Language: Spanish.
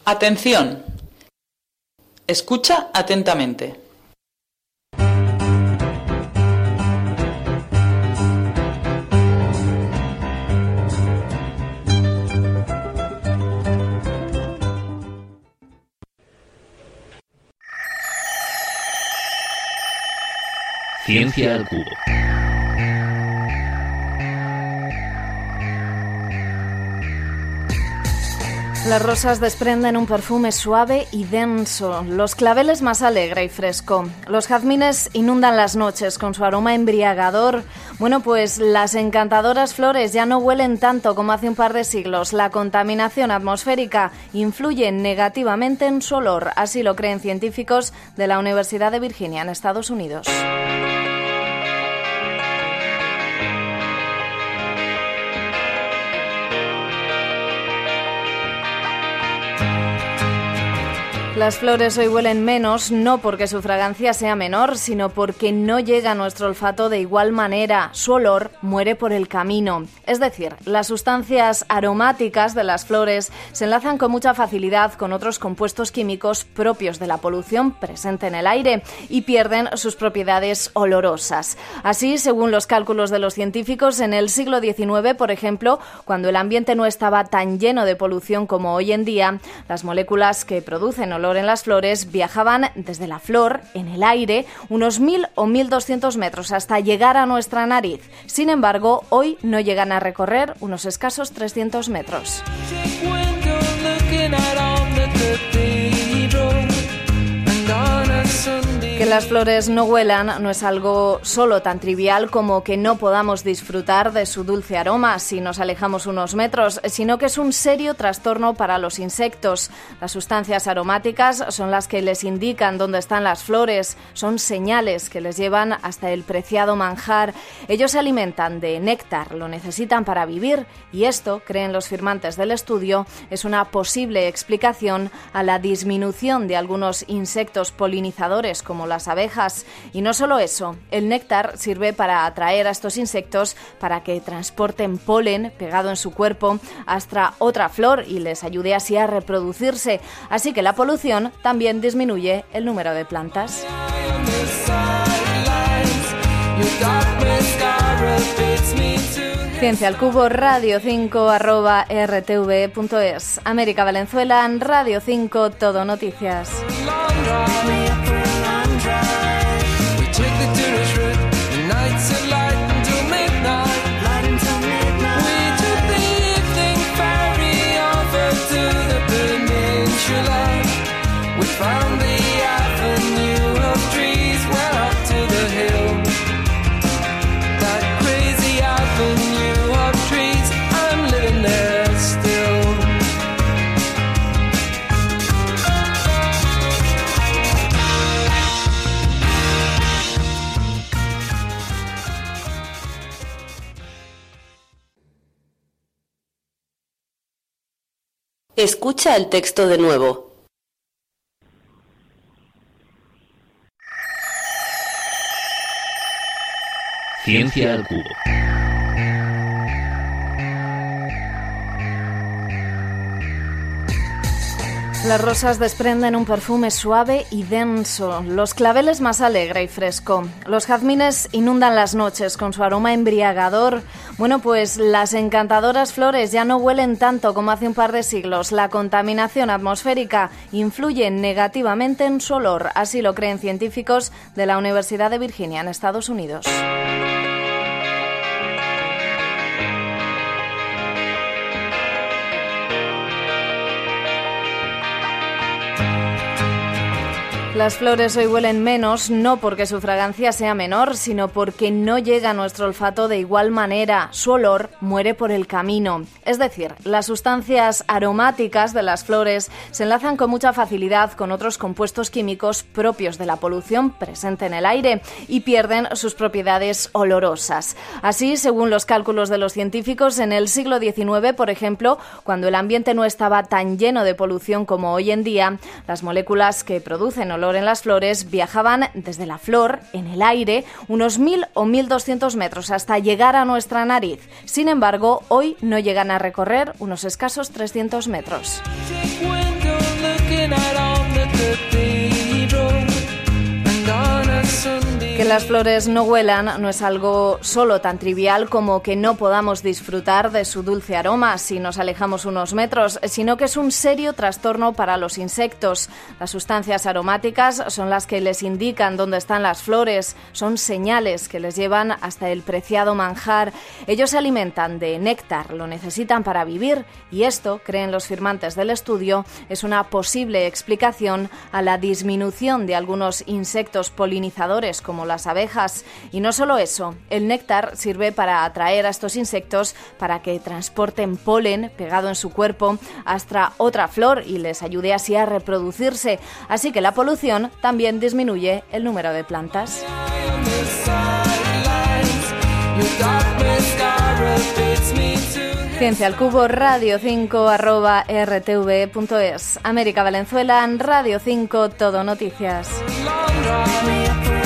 Atención. Escucha atentamente. Ciencia al cubo. Las rosas desprenden un perfume suave y denso, los claveles más alegre y fresco. Los jazmines inundan las noches con su aroma embriagador. Bueno, pues las encantadoras flores ya no huelen tanto como hace un par de siglos. La contaminación atmosférica influye negativamente en su olor, así lo creen científicos de la Universidad de Virginia, en Estados Unidos. Las flores hoy huelen menos, no porque su fragancia sea menor, sino porque no llega a nuestro olfato de igual manera. Su olor muere por el camino. Es decir, las sustancias aromáticas de las flores se enlazan con mucha facilidad con otros compuestos químicos propios de la polución presente en el aire y pierden sus propiedades olorosas. Así, según los cálculos de los científicos, en el siglo XIX, por ejemplo, cuando el ambiente no estaba tan lleno de polución como hoy en día, las moléculas que producen olor en las flores viajaban desde la flor, en el aire, unos 1.000 o 1.200 metros hasta llegar a nuestra nariz. Sin embargo, hoy no llegan a recorrer unos escasos 300 metros. Que las flores no huelan no es algo solo tan trivial como que no podamos disfrutar de su dulce aroma si nos alejamos unos metros, sino que es un serio trastorno para los insectos. Las sustancias aromáticas son las que les indican dónde están las flores, son señales que les llevan hasta el preciado manjar. Ellos se alimentan de néctar, lo necesitan para vivir y esto, creen los firmantes del estudio, es una posible explicación a la disminución de algunos insectos polinizadores como las abejas. Y no solo eso, el néctar sirve para atraer a estos insectos para que transporten polen pegado en su cuerpo hasta otra flor y les ayude así a reproducirse. Así que la polución también disminuye el número de plantas. Ciencia al Cubo, radio5@rtv.es. América Valenzuela, Radio 5, Todo Noticias. Escucha el texto de nuevo. Ciencia al cubo. Las rosas desprenden un perfume suave y denso, los claveles más alegre y fresco. Los jazmines inundan las noches con su aroma embriagador. Bueno, pues las encantadoras flores ya no huelen tanto como hace un par de siglos. La contaminación atmosférica influye negativamente en su olor, así lo creen científicos de la Universidad de Virginia, en Estados Unidos. Las flores hoy huelen menos, no porque su fragancia sea menor, sino porque no llega a nuestro olfato de igual manera. Su olor muere por el camino. Es decir, las sustancias aromáticas de las flores se enlazan con mucha facilidad con otros compuestos químicos propios de la polución presente en el aire y pierden sus propiedades olorosas. Así, según los cálculos de los científicos, en el siglo XIX, por ejemplo, cuando el ambiente no estaba tan lleno de polución como hoy en día, las moléculas que producen olor en las flores viajaban desde la flor, en el aire, unos 1.000 o 1.200 metros hasta llegar a nuestra nariz. Sin embargo, hoy no llegan a recorrer unos escasos 300 metros. las flores no huelan no es algo solo tan trivial como que no podamos disfrutar de su dulce aroma si nos alejamos unos metros, sino que es un serio trastorno para los insectos. Las sustancias aromáticas son las que les indican dónde están las flores, son señales que les llevan hasta el preciado manjar. Ellos se alimentan de néctar, lo necesitan para vivir y esto, creen los firmantes del estudio, es una posible explicación a la disminución de algunos insectos polinizadores como las abejas. Y no solo eso, el néctar sirve para atraer a estos insectos para que transporten polen pegado en su cuerpo hasta otra flor y les ayude así a reproducirse. Así que la polución también disminuye el número de plantas. Ciencia al Cubo, radio5@rtv.es. América Valenzuela, Radio 5, Todo Noticias.